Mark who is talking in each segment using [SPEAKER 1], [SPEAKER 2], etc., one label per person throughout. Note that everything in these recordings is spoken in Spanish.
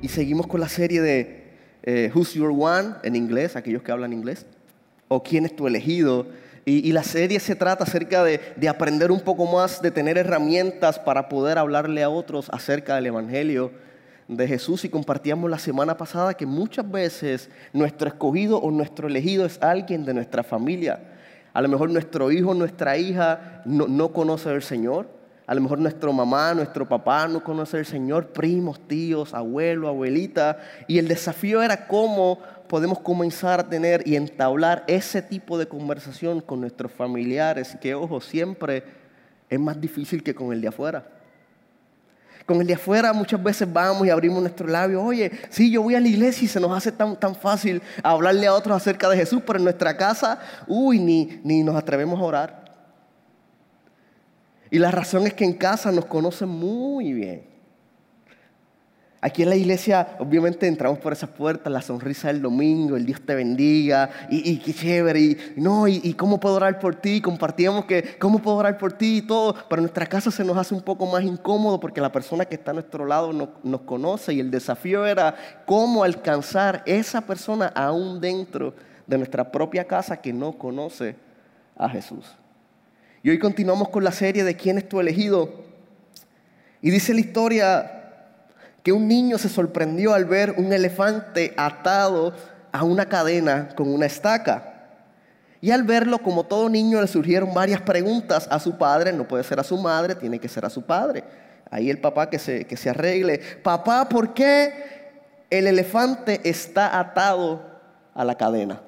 [SPEAKER 1] y seguimos con la serie de Who's Your One en inglés, aquellos que hablan inglés, o ¿Quién es tu elegido? Y la serie se trata acerca de aprender un poco más, de tener herramientas para poder hablarle a otros acerca del Evangelio de Jesús. Y compartíamos la semana pasada que muchas veces nuestro escogido o nuestro elegido es alguien de nuestra familia. A lo mejor nuestro hijo, nuestra hija no conoce al Señor. A lo mejor nuestra mamá, nuestro papá no conoce al Señor, primos, tíos, abuelo, abuelita. Y el desafío era cómo podemos comenzar a tener y entablar ese tipo de conversación con nuestros familiares, que, ojo, siempre es más difícil que con el de afuera. Con el de afuera muchas veces vamos y abrimos nuestros labios. Oye, sí, yo voy a la iglesia y se nos hace tan fácil hablarle a otros acerca de Jesús, pero en nuestra casa, ni nos atrevemos a orar. Y la razón es que en casa nos conocen muy bien. Aquí en la iglesia, obviamente, entramos por esas puertas, la sonrisa del domingo, el Dios te bendiga, y qué chévere, y cómo puedo orar por ti, compartíamos que cómo puedo orar por ti y todo, pero en nuestra casa se nos hace un poco más incómodo porque la persona que está a nuestro lado nos conoce, y el desafío era cómo alcanzar esa persona aún dentro de nuestra propia casa que no conoce a Jesús. Y hoy continuamos con la serie de ¿Quién es tu elegido? Y dice la historia que un niño se sorprendió al ver un elefante atado a una cadena con una estaca. Y al verlo, como todo niño, le surgieron varias preguntas a su padre. No puede ser a su madre, tiene que ser a su padre. Ahí el papá que se arregle. Papá, ¿por qué el elefante está atado a la cadena?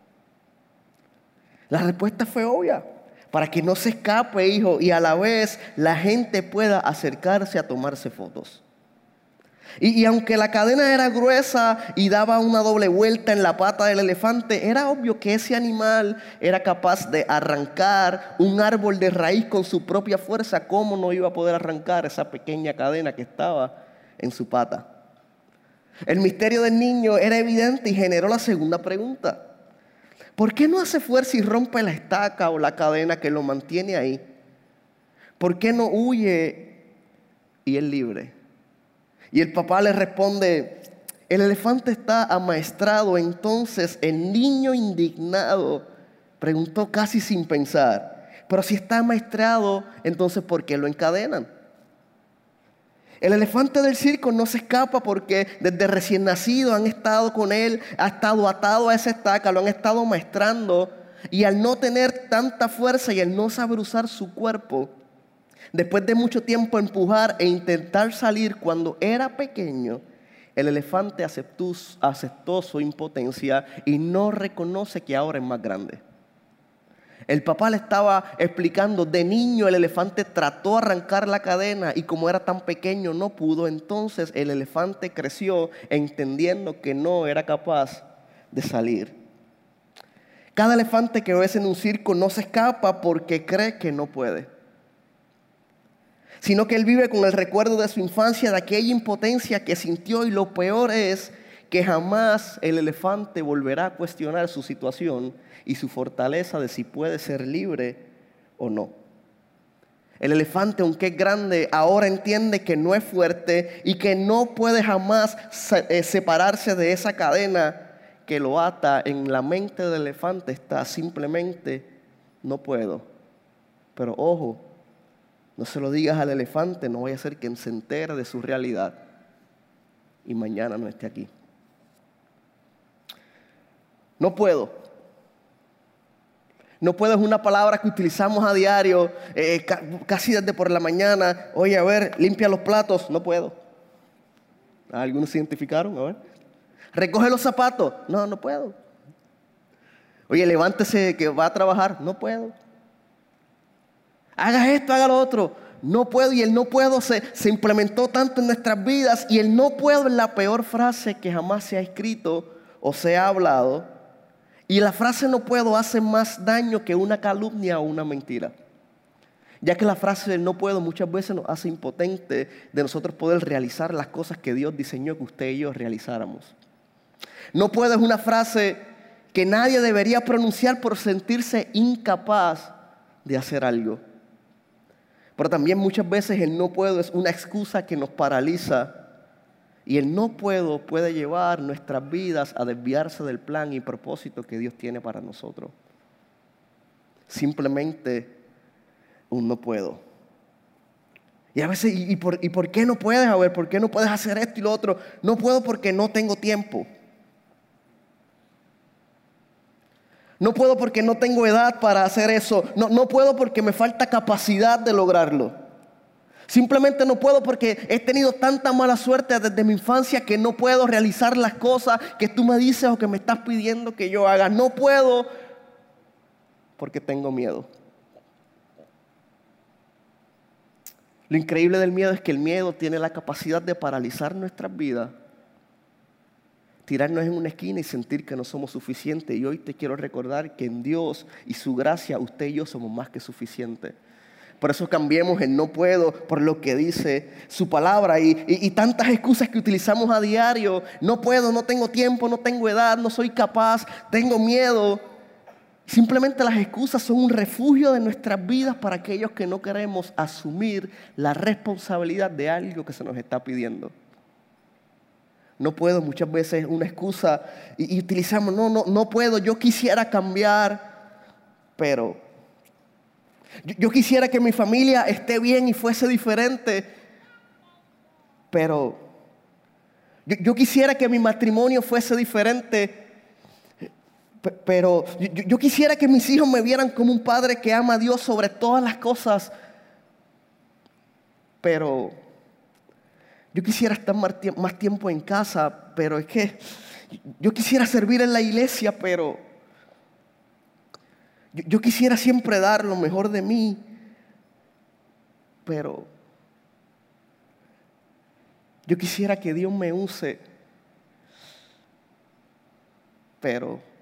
[SPEAKER 1] La respuesta fue obvia. Para que no se escape, hijo, y a la vez la gente pueda acercarse a tomarse fotos. Y aunque la cadena era gruesa y daba una doble vuelta en la pata del elefante, era obvio que ese animal era capaz de arrancar un árbol de raíz con su propia fuerza. ¿Cómo no iba a poder arrancar esa pequeña cadena que estaba en su pata? El misterio del niño era evidente y generó la segunda pregunta. ¿Por qué no hace fuerza y rompe la estaca o la cadena que lo mantiene ahí? ¿Por qué no huye y es libre? Y el papá le responde, el elefante está amaestrado. Entonces el niño indignado preguntó casi sin pensar, pero si está amaestrado, entonces ¿por qué lo encadenan? El elefante del circo no se escapa porque desde recién nacido han estado con él, ha estado atado a esa estaca, lo han estado maestrando, y al no tener tanta fuerza y al no saber usar su cuerpo, después de mucho tiempo empujar e intentar salir cuando era pequeño, el elefante aceptó su impotencia y no reconoce que ahora es más grande. El papá le estaba explicando, de niño el elefante trató de arrancar la cadena y como era tan pequeño no pudo. Entonces el elefante creció entendiendo que no era capaz de salir. Cada elefante que ves en un circo no se escapa porque cree que no puede, sino que él vive con el recuerdo de su infancia, de aquella impotencia que sintió, y lo peor es que jamás el elefante volverá a cuestionar su situación y su fortaleza de si puede ser libre o no. El elefante, aunque es grande, ahora entiende que no es fuerte y que no puede jamás separarse de esa cadena que lo ata. En la mente del elefante está simplemente, no puedo. Pero ojo, no se lo digas al elefante, no vaya a ser que se entere de su realidad y mañana no esté aquí. No puedo. No puedo es una palabra que utilizamos a diario, casi desde por la mañana. Oye, a ver, limpia los platos. No puedo. ¿Algunos se identificaron? A ver. Recoge los zapatos. No puedo. Oye, levántese que va a trabajar. No puedo. Haga esto, haga lo otro. No puedo. Y el no puedo se implementó tanto en nuestras vidas. Y el no puedo es la peor frase que jamás se ha escrito o se ha hablado. Y la frase no puedo hace más daño que una calumnia o una mentira. Ya que la frase del no puedo muchas veces nos hace impotente de nosotros poder realizar las cosas que Dios diseñó que usted y yo realizáramos. No puedo es una frase que nadie debería pronunciar por sentirse incapaz de hacer algo. Pero también muchas veces el no puedo es una excusa que nos paraliza Y el no puedo puede llevar nuestras vidas a desviarse del plan y propósito que Dios tiene para nosotros. Simplemente un no puedo. Y a veces, ¿y por qué no puedes? A ver, ¿por qué no puedes hacer esto y lo otro? No puedo porque no tengo tiempo. No puedo porque no tengo edad para hacer eso. No puedo porque me falta capacidad de lograrlo. Simplemente no puedo porque he tenido tanta mala suerte desde mi infancia que no puedo realizar las cosas que tú me dices o que me estás pidiendo que yo haga. No puedo porque tengo miedo. Lo increíble del miedo es que el miedo tiene la capacidad de paralizar nuestras vidas, tirarnos en una esquina y sentir que no somos suficientes. Y hoy te quiero recordar que en Dios y su gracia, usted y yo somos más que suficientes. Por eso cambiemos el no puedo por lo que dice su palabra. Y tantas excusas que utilizamos a diario. No puedo, no tengo tiempo, no tengo edad, no soy capaz, tengo miedo. Simplemente las excusas son un refugio de nuestras vidas para aquellos que no queremos asumir la responsabilidad de algo que se nos está pidiendo. No puedo, muchas veces una excusa y utilizamos, no puedo, yo quisiera cambiar, pero yo quisiera que mi familia esté bien y fuese diferente, pero yo quisiera que mi matrimonio fuese diferente. Pero yo quisiera que mis hijos me vieran como un padre que ama a Dios sobre todas las cosas. Pero yo quisiera estar más tiempo en casa. Pero es que yo quisiera servir en la iglesia. Pero yo quisiera siempre dar lo mejor de mí. Pero yo quisiera que Dios me use. Pero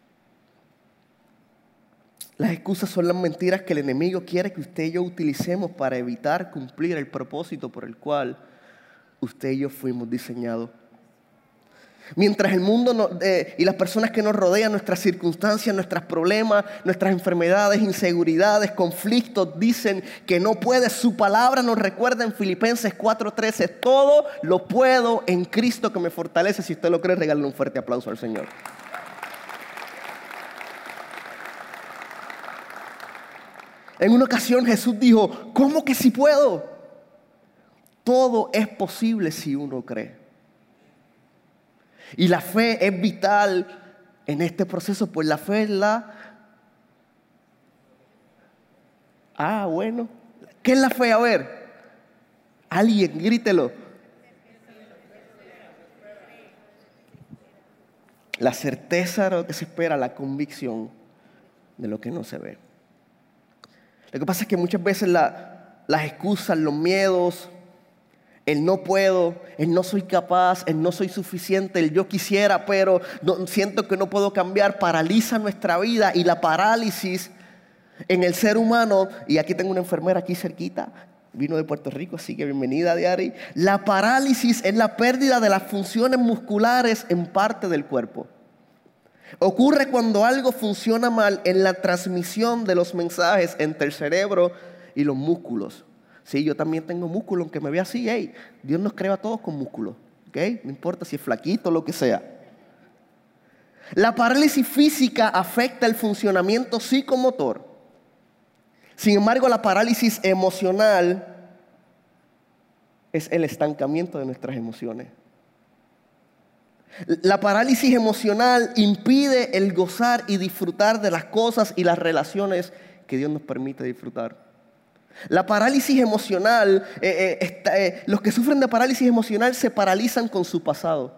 [SPEAKER 1] las excusas son las mentiras que el enemigo quiere que usted y yo utilicemos para evitar cumplir el propósito por el cual usted y yo fuimos diseñados. Mientras el mundo y las personas que nos rodean, nuestras circunstancias, nuestros problemas, nuestras enfermedades, inseguridades, conflictos, dicen que no puede, su palabra nos recuerda en Filipenses 4:13, todo lo puedo en Cristo que me fortalece. Si usted lo cree, regálale un fuerte aplauso al Señor. En una ocasión Jesús dijo, ¿cómo que sí puedo? Todo es posible si uno cree. Y la fe es vital en este proceso, pues la fe es bueno. ¿Qué es la fe? A ver, alguien, grítelo. La certeza de lo que se espera, la convicción de lo que no se ve. Lo que pasa es que muchas veces las excusas, los miedos, el no puedo, el no soy capaz, el no soy suficiente, el yo quisiera, pero siento que no puedo cambiar, paraliza nuestra vida. Y la parálisis en el ser humano, y aquí tengo una enfermera aquí cerquita, vino de Puerto Rico, así que bienvenida, Diari. La parálisis es la pérdida de las funciones musculares en parte del cuerpo. Ocurre cuando algo funciona mal en la transmisión de los mensajes entre el cerebro y los músculos. Sí, yo también tengo músculo, aunque me vea así. Hey, Dios nos creó a todos con músculo. ¿Okay? No importa si es flaquito o lo que sea. La parálisis física afecta el funcionamiento psicomotor. Sin embargo, la parálisis emocional es el estancamiento de nuestras emociones. La parálisis emocional impide el gozar y disfrutar de las cosas y las relaciones que Dios nos permite disfrutar. La parálisis emocional, los que sufren de parálisis emocional se paralizan con su pasado.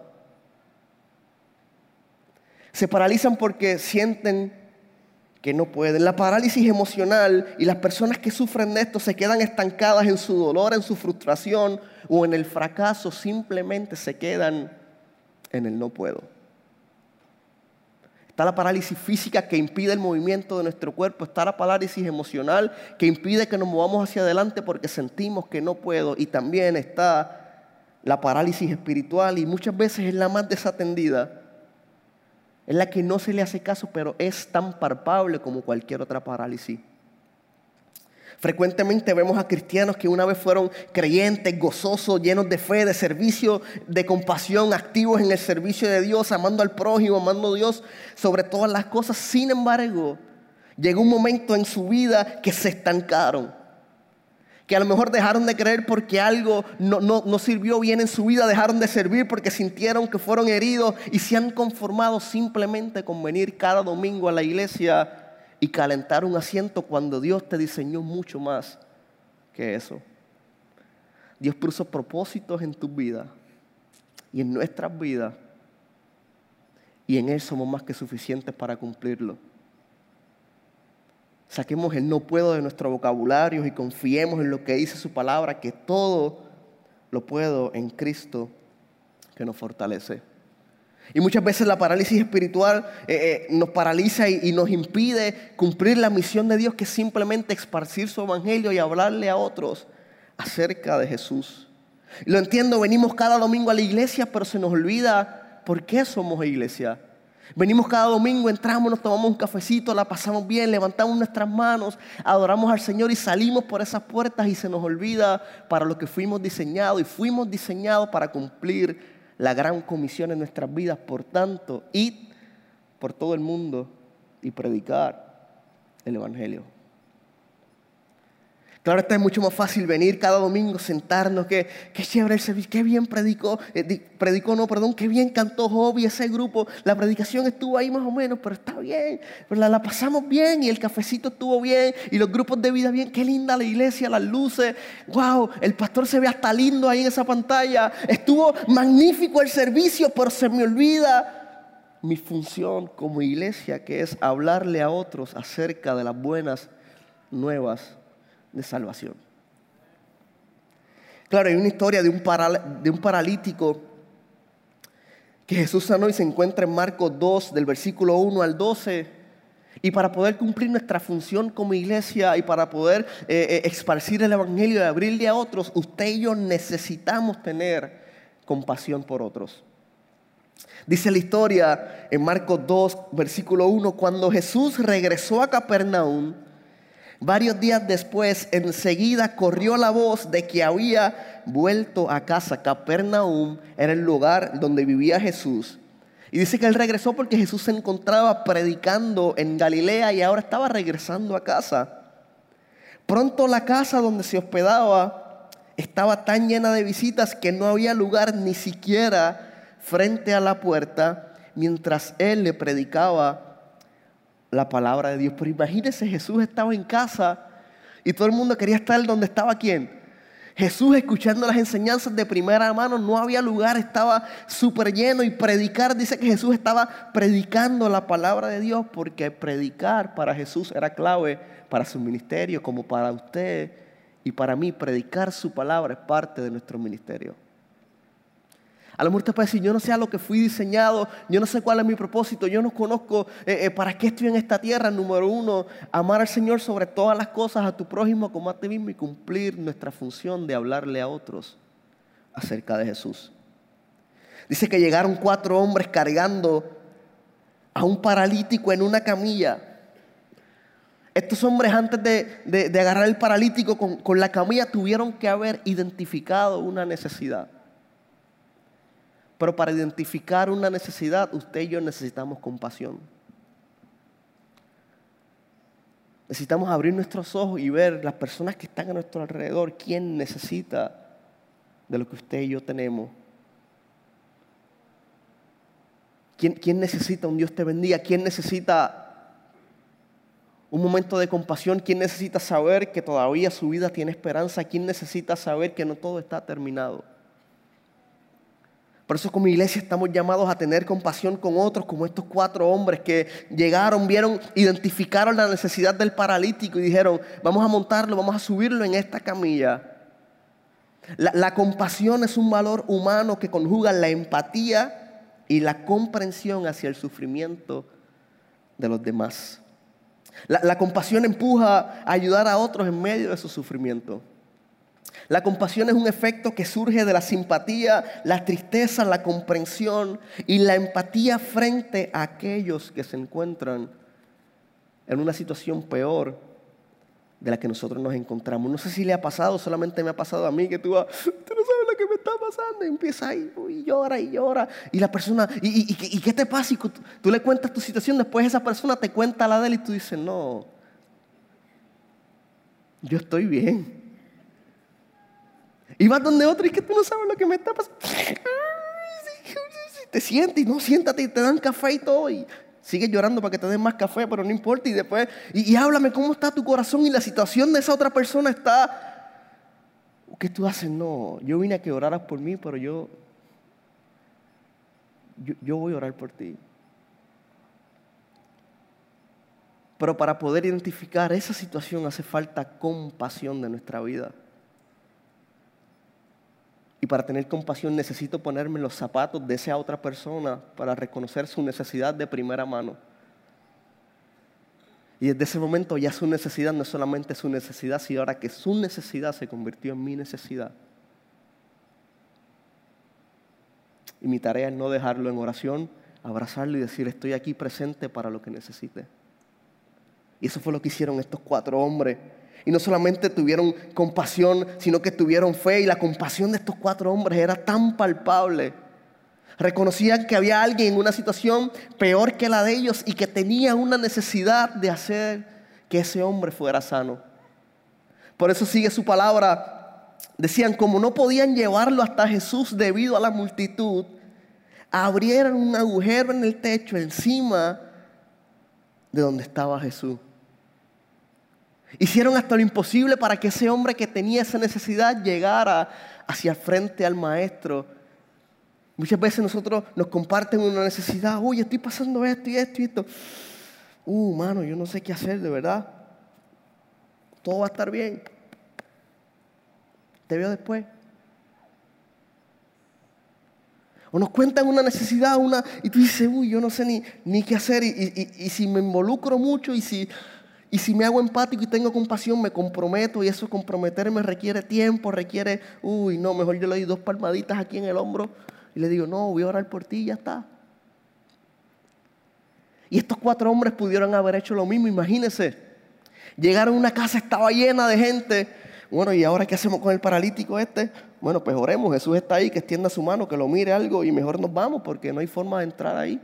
[SPEAKER 1] Se paralizan porque sienten que no pueden. La parálisis emocional y las personas que sufren de esto se quedan estancadas en su dolor, en su frustración o en el fracaso. Simplemente se quedan en el no puedo. Está la parálisis física que impide el movimiento de nuestro cuerpo. Está la parálisis emocional que impide que nos movamos hacia adelante porque sentimos que no puedo. Y también está la parálisis espiritual, y muchas veces es la más desatendida. Es la que no se le hace caso, pero es tan palpable como cualquier otra parálisis. Frecuentemente vemos a cristianos que una vez fueron creyentes, gozosos, llenos de fe, de servicio, de compasión, activos en el servicio de Dios, amando al prójimo, amando a Dios sobre todas las cosas. Sin embargo, llegó un momento en su vida que se estancaron, que a lo mejor dejaron de creer porque algo no sirvió bien en su vida, dejaron de servir porque sintieron que fueron heridos y se han conformado simplemente con venir cada domingo a la iglesia y calentar un asiento cuando Dios te diseñó mucho más que eso. Dios puso propósitos en tu vida y en nuestras vidas, y en Él somos más que suficientes para cumplirlo. Saquemos el no puedo de nuestro vocabulario y confiemos en lo que dice su palabra, que todo lo puedo en Cristo que nos fortalece. Y muchas veces la parálisis espiritual nos paraliza y nos impide cumplir la misión de Dios, que es simplemente esparcir su evangelio y hablarle a otros acerca de Jesús. Y lo entiendo, venimos cada domingo a la iglesia, pero se nos olvida por qué somos iglesia. Venimos cada domingo, entramos, nos tomamos un cafecito, la pasamos bien, levantamos nuestras manos, adoramos al Señor y salimos por esas puertas y se nos olvida para lo que fuimos diseñados, y fuimos diseñados para cumplir la gran comisión en nuestras vidas. Por tanto, id por todo el mundo y predicar el evangelio. Claro, es mucho más fácil venir cada domingo, sentarnos, qué chévere el servicio, qué bien qué bien cantó Joby, ese grupo, la predicación estuvo ahí más o menos, pero está bien, pero la pasamos bien y el cafecito estuvo bien y los grupos de vida bien, qué linda la iglesia, las luces, wow, el pastor se ve hasta lindo ahí en esa pantalla, estuvo magnífico el servicio, pero se me olvida mi función como iglesia, que es hablarle a otros acerca de las buenas nuevas de salvación. Claro, hay una historia de un paralítico que Jesús sanó y se encuentra en Marcos 2, del versículo 1 al 12. Y para poder cumplir nuestra función como iglesia y para poder esparcir el evangelio y abrirle a otros, usted y yo necesitamos tener compasión por otros. Dice la historia en Marcos 2, versículo 1, cuando Jesús regresó a Capernaum, varios días después, enseguida corrió la voz de que había vuelto a casa. Capernaum era el lugar donde vivía Jesús. Y dice que él regresó porque Jesús se encontraba predicando en Galilea y ahora estaba regresando a casa. Pronto la casa donde se hospedaba estaba tan llena de visitas que no había lugar ni siquiera frente a la puerta mientras él le predicaba la palabra de Dios. Pero imagínense, Jesús estaba en casa y todo el mundo quería estar donde estaba ¿quién? Jesús, escuchando las enseñanzas de primera mano. No había lugar, estaba súper lleno. Y predicar, dice que Jesús estaba predicando la palabra de Dios, porque predicar para Jesús era clave para su ministerio, como para usted y para mí. Predicar su palabra es parte de nuestro ministerio. A lo mejor usted puede decir, yo no sé a lo que fui diseñado, yo no sé cuál es mi propósito, yo no conozco para qué estoy en esta tierra. Número uno, amar al Señor sobre todas las cosas, a tu prójimo como a ti mismo, y cumplir nuestra función de hablarle a otros acerca de Jesús. Dice que llegaron 4 hombres cargando a un paralítico en una camilla. Estos hombres, antes de agarrar el paralítico con la camilla, tuvieron que haber identificado una necesidad. Pero para identificar una necesidad, usted y yo necesitamos compasión. Necesitamos abrir nuestros ojos y ver las personas que están a nuestro alrededor, quién necesita de lo que usted y yo tenemos. ¿Quién necesita un Dios te bendiga? ¿Quién necesita un momento de compasión? ¿Quién necesita saber que todavía su vida tiene esperanza? ¿Quién necesita saber que no todo está terminado? Por eso como iglesia estamos llamados a tener compasión con otros, como estos 4 hombres que llegaron, vieron, identificaron la necesidad del paralítico y dijeron, vamos a montarlo, vamos a subirlo en esta camilla. La compasión es un valor humano que conjuga la empatía y la comprensión hacia el sufrimiento de los demás. La compasión empuja a ayudar a otros en medio de su sufrimiento. La compasión es un efecto que surge de la simpatía, la tristeza, la comprensión y la empatía frente a aquellos que se encuentran en una situación peor de la que nosotros nos encontramos. No sé si le ha pasado, solamente me ha pasado a mí, que tú no sabes lo que me está pasando, y empieza ahí, y llora, y la persona, ¿y qué te pasa? Y tú le cuentas tu situación, después esa persona te cuenta la de él, y tú dices, no, yo estoy bien. Y vas donde otro, y que tú no sabes lo que me está pasando. Te sientes, y no, siéntate, y te dan café y todo, y sigues llorando para que te den más café, pero no importa. Y después, y háblame cómo está tu corazón y la situación de esa otra persona está. ¿Qué tú haces? No, yo vine a que oraras por mí, pero yo voy a orar por ti. Pero para poder identificar esa situación hace falta compasión de nuestra vida. Y para tener compasión necesito ponerme los zapatos de esa otra persona para reconocer su necesidad de primera mano. Y desde ese momento ya su necesidad no es solamente su necesidad, sino ahora que su necesidad se convirtió en mi necesidad. Y mi tarea es no dejarlo en oración, abrazarlo y decir, estoy aquí presente para lo que necesite. Y eso fue lo que hicieron estos 4 hombres. Y no solamente tuvieron compasión, sino que tuvieron fe. Y la compasión de estos 4 hombres era tan palpable. Reconocían que había alguien en una situación peor que la de ellos y que tenía una necesidad de hacer que ese hombre fuera sano. Por eso sigue su palabra. Decían, como no podían llevarlo hasta Jesús debido a la multitud, abrieron un agujero en el techo encima de donde estaba Jesús. Hicieron hasta lo imposible para que ese hombre que tenía esa necesidad llegara hacia el frente al maestro. Muchas veces nosotros nos comparten una necesidad. Uy, estoy pasando esto y esto y esto. Mano, yo no sé qué hacer, de verdad. Todo va a estar bien. Te veo después. O nos cuentan una necesidad, y tú dices, yo no sé ni qué hacer. Y si me involucro mucho y si me hago empático y tengo compasión, me comprometo, y eso comprometerme requiere tiempo, mejor yo le doy 2 palmaditas aquí en el hombro y le digo, no, voy a orar por ti y ya está. Y estos 4 hombres pudieron haber hecho lo mismo, imagínense. Llegaron a una casa, estaba llena de gente. Bueno, ¿y ahora qué hacemos con el paralítico este? Bueno, pues oremos, Jesús está ahí, que extienda su mano, que lo mire algo y mejor nos vamos porque no hay forma de entrar ahí.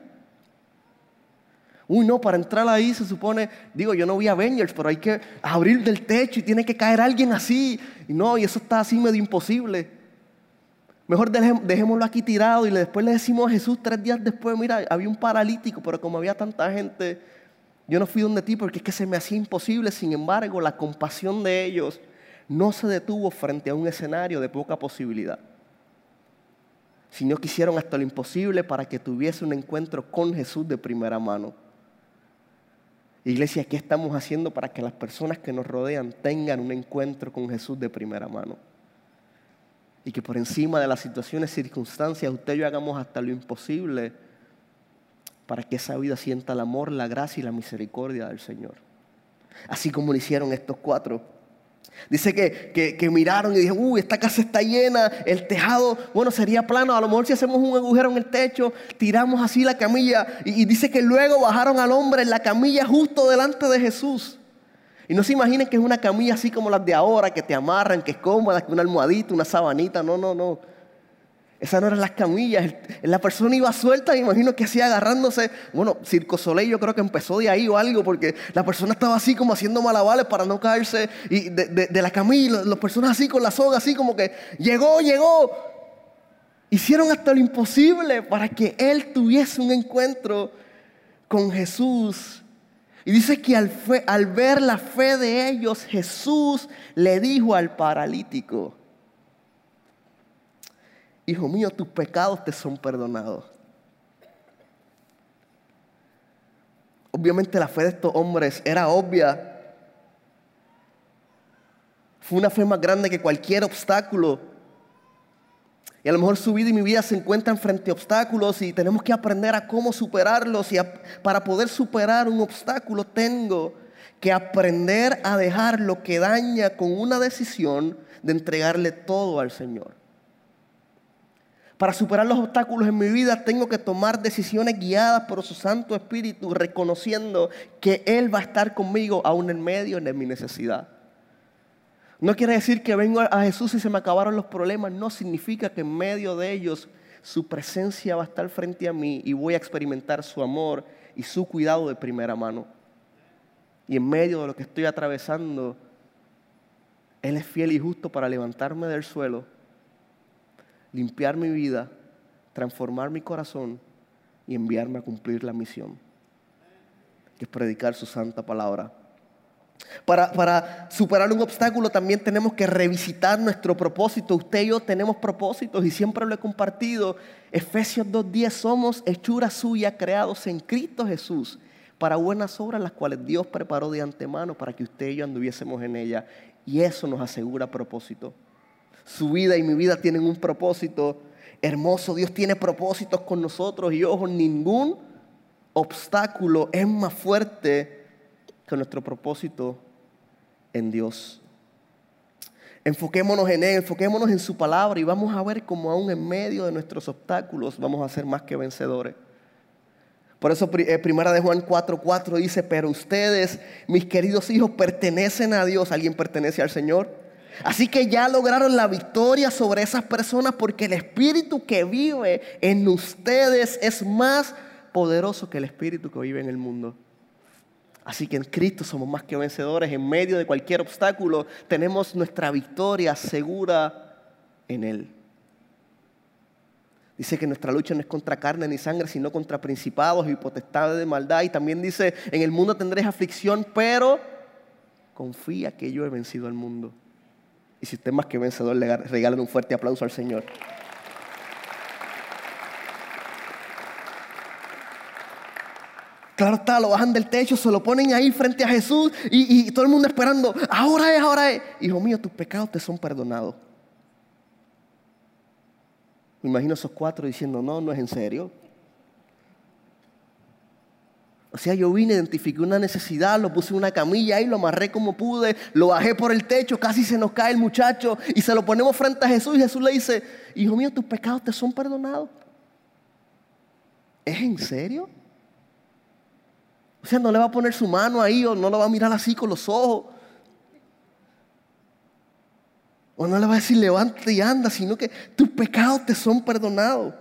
[SPEAKER 1] No, para entrar ahí se supone, yo no vi Avengers, pero hay que abrir del techo y tiene que caer alguien así. Y eso está así medio imposible. Mejor dejémoslo aquí tirado y después le decimos a Jesús 3 días después, mira, había un paralítico, pero como había tanta gente, yo no fui donde ti porque es que se me hacía imposible. Sin embargo, la compasión de ellos no se detuvo frente a un escenario de poca posibilidad, sino que hicieron hasta lo imposible para que tuviese un encuentro con Jesús de primera mano. Iglesia, ¿qué estamos haciendo para que las personas que nos rodean tengan un encuentro con Jesús de primera mano? Y que por encima de las situaciones, circunstancias, usted y yo hagamos hasta lo imposible para que esa vida sienta el amor, la gracia y la misericordia del Señor. Así como lo hicieron estos 4. Dice que miraron y dijeron, esta casa está llena, el tejado, sería plano, a lo mejor si hacemos un agujero en el techo, tiramos así la camilla. Y dice que luego bajaron al hombre en la camilla justo delante de Jesús. Y no se imaginen que es una camilla así como las de ahora, que te amarran, que es cómoda, que una almohadita, una sabanita. No. Esas no eran las camillas. La persona iba suelta, me imagino que así agarrándose. Circo Soleil yo creo que empezó de ahí o algo, porque la persona estaba así como haciendo malabares para no caerse de la camilla. Las personas así con la soga, así como que llegó. Hicieron hasta lo imposible para que él tuviese un encuentro con Jesús. Y dice que al ver la fe de ellos, Jesús le dijo al paralítico, hijo mío, tus pecados te son perdonados. Obviamente la fe de estos hombres era obvia. Fue una fe más grande que cualquier obstáculo. Y a lo mejor su vida y mi vida se encuentran frente a obstáculos y tenemos que aprender a cómo superarlos. Y para poder superar un obstáculo tengo que aprender a dejar lo que daña con una decisión de entregarle todo al Señor. Para superar los obstáculos en mi vida tengo que tomar decisiones guiadas por su Santo Espíritu, reconociendo que Él va a estar conmigo aún en medio de mi necesidad. No quiere decir que vengo a Jesús y se me acabaron los problemas. No, significa que en medio de ellos su presencia va a estar frente a mí y voy a experimentar su amor y su cuidado de primera mano. Y en medio de lo que estoy atravesando, Él es fiel y justo para levantarme del suelo, limpiar mi vida, transformar mi corazón y enviarme a cumplir la misión, que es predicar su santa palabra. Para superar un obstáculo también tenemos que revisitar nuestro propósito. Usted y yo tenemos propósitos y siempre lo he compartido. Efesios 2:10, somos hechura suya, creados en Cristo Jesús para buenas obras, las cuales Dios preparó de antemano para que usted y yo anduviésemos en ellas. Y eso nos asegura propósito. Su vida y mi vida tienen un propósito hermoso. Dios tiene propósitos con nosotros y ojo, ningún obstáculo es más fuerte que nuestro propósito en Dios. Enfoquémonos en Él, enfoquémonos en su palabra y vamos a ver cómo aún en medio de nuestros obstáculos vamos a ser más que vencedores. Por eso primera de Juan 4:4 dice, pero ustedes, mis queridos hijos, pertenecen a Dios. ¿Alguien pertenece al Señor? Así que ya lograron la victoria sobre esas personas porque el Espíritu que vive en ustedes es más poderoso que el Espíritu que vive en el mundo. Así que en Cristo somos más que vencedores. En medio de cualquier obstáculo tenemos nuestra victoria segura en Él. Dice que nuestra lucha no es contra carne ni sangre, sino contra principados y potestades de maldad. Y también dice, en el mundo tendréis aflicción, pero confía que yo he vencido al mundo. Y si usted es más que vencedor, le regalen un fuerte aplauso al Señor. Claro está, lo bajan del techo, se lo ponen ahí frente a Jesús y todo el mundo esperando, ahora es, ahora es. Hijo mío, tus pecados te son perdonados. Me imagino esos cuatro diciendo, no es en serio. O sea, yo vine, identifiqué una necesidad, lo puse en una camilla y lo amarré como pude, lo bajé por el techo, casi se nos cae el muchacho y se lo ponemos frente a Jesús y Jesús le dice, hijo mío, tus pecados te son perdonados. ¿Es en serio? O sea, no le va a poner su mano ahí o no lo va a mirar así con los ojos. O no le va a decir levántate y anda, sino que tus pecados te son perdonados.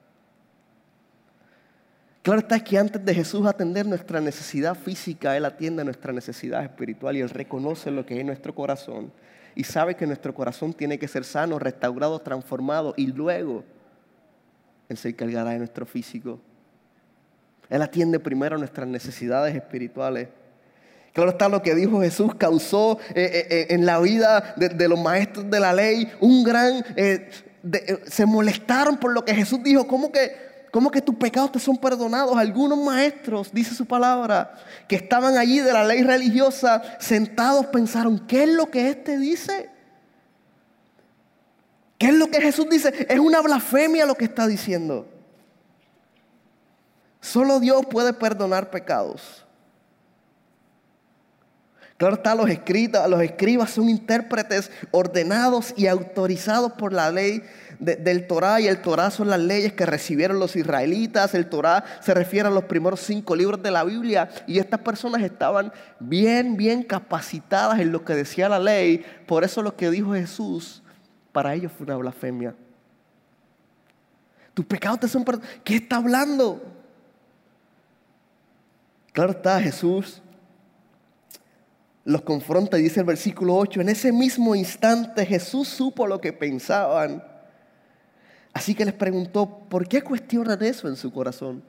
[SPEAKER 1] Claro está que antes de Jesús atender nuestra necesidad física, Él atiende nuestra necesidad espiritual y Él reconoce lo que hay en nuestro corazón. Y sabe que nuestro corazón tiene que ser sano, restaurado, transformado y luego Él se encargará de nuestro físico. Él atiende primero nuestras necesidades espirituales. Claro está, lo que dijo Jesús causó en la vida de los maestros de la ley un gran... se molestaron por lo que Jesús dijo. ¿Cómo que tus pecados te son perdonados? Algunos maestros, dice su palabra, que estaban allí de la ley religiosa, sentados pensaron, ¿qué es lo que este dice? ¿Qué es lo que Jesús dice? Es una blasfemia lo que está diciendo. Solo Dios puede perdonar pecados. Claro está, los escribas son intérpretes ordenados y autorizados por la ley del Torá. Y el Torá son las leyes que recibieron los israelitas. El Torá se refiere a los primeros 5 libros de la Biblia. Y estas personas estaban bien capacitadas en lo que decía la ley. Por eso lo que dijo Jesús, para ellos fue una blasfemia. Tus pecados te son perdonados. ¿Qué está hablando? Claro está, Jesús los confronta y dice el versículo 8, en ese mismo instante Jesús supo lo que pensaban. Así que les preguntó, ¿por qué cuestionan eso en su corazón?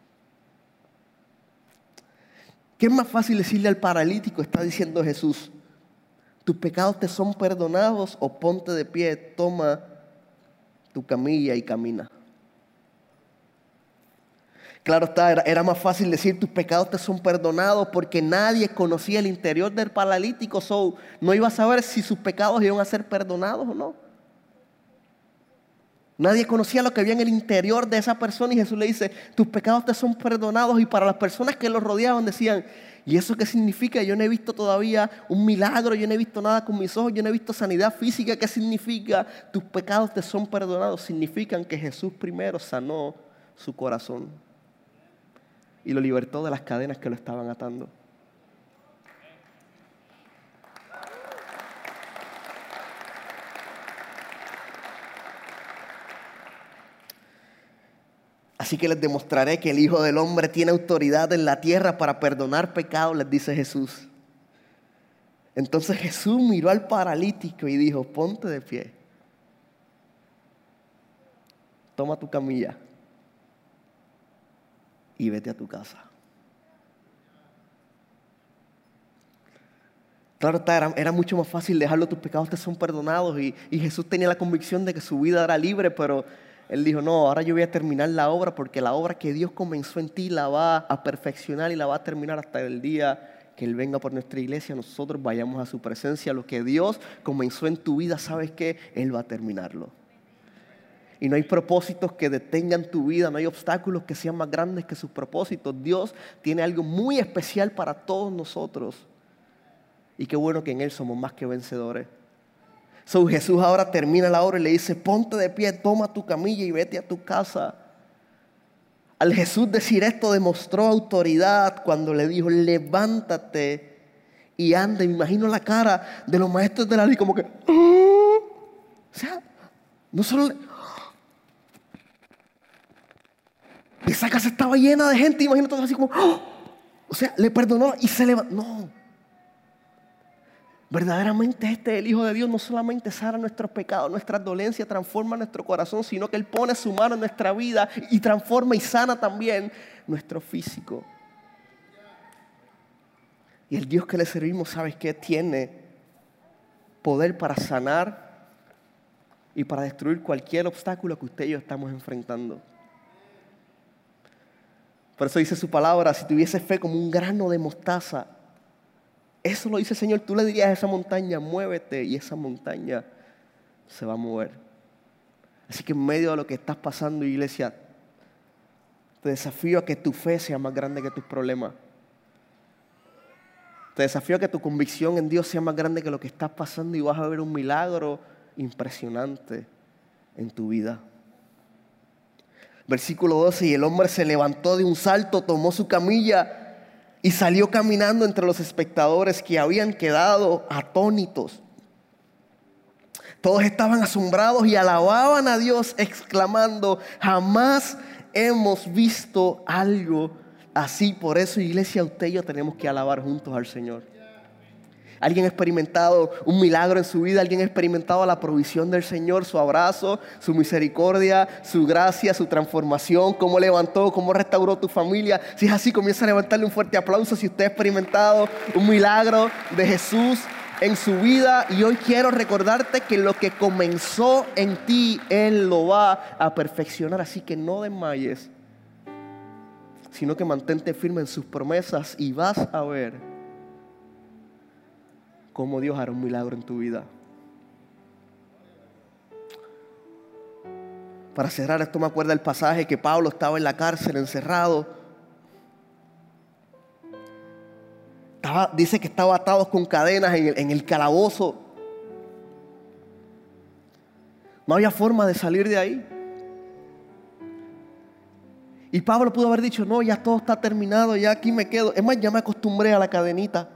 [SPEAKER 1] ¿Qué es más fácil decirle al paralítico? Está diciendo Jesús, tus pecados te son perdonados, o ponte de pie, toma tu camilla y camina. Claro está, era más fácil decir tus pecados te son perdonados porque nadie conocía el interior del paralítico, no iba a saber si sus pecados iban a ser perdonados o no. Nadie conocía lo que había en el interior de esa persona y Jesús le dice, tus pecados te son perdonados. Y para las personas que los rodeaban decían, ¿y eso qué significa? Yo no he visto todavía un milagro, yo no he visto nada con mis ojos, yo no he visto sanidad física. ¿Qué significa? Tus pecados te son perdonados. Significan que Jesús primero sanó su corazón y lo libertó de las cadenas que lo estaban atando. Así que les demostraré que el Hijo del Hombre tiene autoridad en la tierra para perdonar pecados, les dice Jesús. Entonces Jesús miró al paralítico y dijo, ponte de pie. Toma tu camilla y vete a tu casa. Claro, era mucho más fácil dejarlo, tus pecados te son perdonados. Y Jesús tenía la convicción de que su vida era libre, pero Él dijo, no, ahora yo voy a terminar la obra, porque la obra que Dios comenzó en ti la va a perfeccionar y la va a terminar hasta el día que Él venga por nuestra iglesia, nosotros vayamos a su presencia. Lo que Dios comenzó en tu vida, ¿sabes qué? Él va a terminarlo. Y no hay propósitos que detengan tu vida, no hay obstáculos que sean más grandes que sus propósitos. Dios tiene algo muy especial para todos nosotros. Y qué bueno que en Él somos más que vencedores. Jesús ahora termina la obra y le dice, ponte de pie, toma tu camilla y vete a tu casa. Al Jesús decir esto demostró autoridad cuando le dijo, levántate y anda. Y me imagino la cara de los maestros de la ley como que, ¡oh! O sea, no solo... Esa casa estaba llena de gente, imagino todo así como, ¡oh! O sea, le perdonó y se levantó. No. Verdaderamente este es el Hijo de Dios. No solamente sana nuestros pecados, nuestras dolencias, transforma nuestro corazón, sino que Él pone su mano en nuestra vida y transforma y sana también nuestro físico. Y el Dios que le servimos, ¿sabes qué? Tiene poder para sanar y para destruir cualquier obstáculo que usted y yo estamos enfrentando. Por eso dice su palabra, si tuviese fe como un grano de mostaza, eso lo dice el Señor, tú le dirías a esa montaña, muévete, y esa montaña se va a mover. Así que en medio de lo que estás pasando, iglesia, te desafío a que tu fe sea más grande que tus problemas. Te desafío a que tu convicción en Dios sea más grande que lo que estás pasando y vas a ver un milagro impresionante en tu vida. Versículo 12, y el hombre se levantó de un salto, tomó su camilla y salió caminando entre los espectadores que habían quedado atónitos. Todos estaban asombrados y alababan a Dios exclamando, jamás hemos visto algo así. Por eso, iglesia, usted y yo tenemos que alabar juntos al Señor. ¿Alguien ha experimentado un milagro en su vida? ¿Alguien ha experimentado la provisión del Señor, su abrazo, su misericordia, su gracia, su transformación? ¿Cómo levantó, cómo restauró tu familia? Si es así, comienza a levantarle un fuerte aplauso si usted ha experimentado un milagro de Jesús en su vida. Y hoy quiero recordarte que lo que comenzó en ti, Él lo va a perfeccionar. Así que no desmayes, sino que mantente firme en sus promesas y vas a ver cómo Dios hará un milagro en tu vida. Para cerrar esto, me acuerda el pasaje que Pablo estaba en la cárcel encerrado. Dice que estaba atado con cadenas en el calabozo. No había forma de salir de ahí. Y Pablo pudo haber dicho, no, ya todo está terminado, ya aquí me quedo. Es más, ya me acostumbré a la cadenita.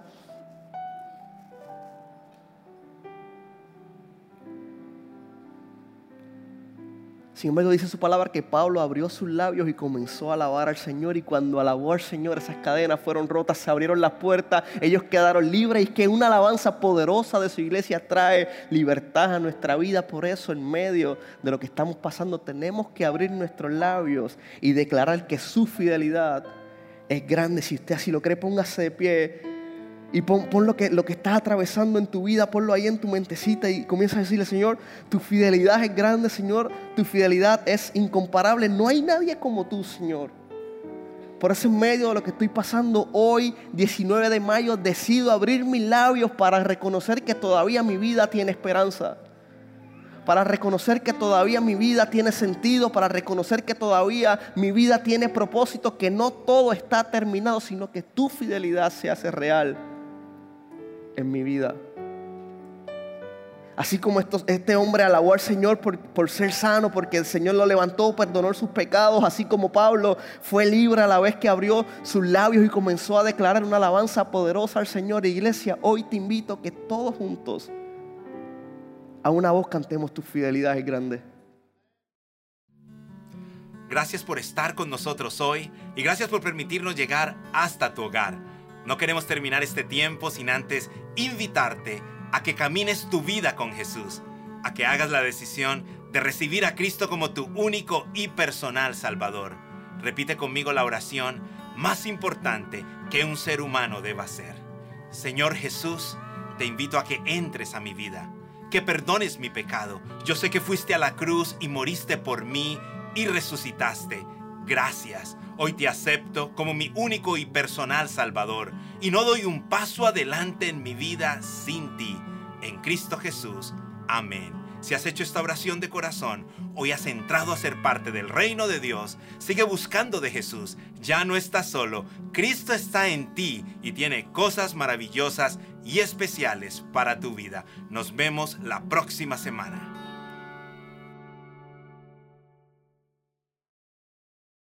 [SPEAKER 1] Sin embargo, dice su palabra que Pablo abrió sus labios y comenzó a alabar al Señor. Y cuando alabó al Señor, esas cadenas fueron rotas, se abrieron las puertas, ellos quedaron libres. Y que una alabanza poderosa de su iglesia trae libertad a nuestra vida. Por eso, en medio de lo que estamos pasando, tenemos que abrir nuestros labios y declarar que su fidelidad es grande. Si usted así lo cree, póngase de pie. Y pon lo que estás atravesando en tu vida, ponlo ahí en tu mentecita y comienza a decirle, Señor, tu fidelidad es grande, Señor, tu fidelidad es incomparable. No hay nadie como tú, Señor. Por eso en medio de lo que estoy pasando hoy, 19 de mayo, decido abrir mis labios para reconocer que todavía mi vida tiene esperanza. Para reconocer que todavía mi vida tiene sentido, para reconocer que todavía mi vida tiene propósito, que no todo está terminado, sino que tu fidelidad se hace real en mi vida. Así como este hombre alabó al Señor por ser sano, porque el Señor lo levantó, perdonó sus pecados, así como Pablo fue libre a la vez que abrió sus labios y comenzó a declarar una alabanza poderosa al Señor. Iglesia, hoy te invito a que todos juntos a una voz cantemos tu fidelidad es grande.
[SPEAKER 2] Gracias por estar con nosotros hoy y gracias por permitirnos llegar hasta tu hogar. No queremos terminar este tiempo sin antes invitarte a que camines tu vida con Jesús, a que hagas la decisión de recibir a Cristo como tu único y personal Salvador. Repite conmigo la oración más importante que un ser humano deba hacer. Señor Jesús, te invito a que entres a mi vida, que perdones mi pecado. Yo sé que fuiste a la cruz y moriste por mí y resucitaste. Gracias. Hoy te acepto como mi único y personal Salvador y no doy un paso adelante en mi vida sin ti. En Cristo Jesús. Amén. Si has hecho esta oración de corazón, hoy has entrado a ser parte del reino de Dios. Sigue buscando de Jesús. Ya no estás solo. Cristo está en ti y tiene cosas maravillosas y especiales para tu vida. Nos vemos la próxima semana.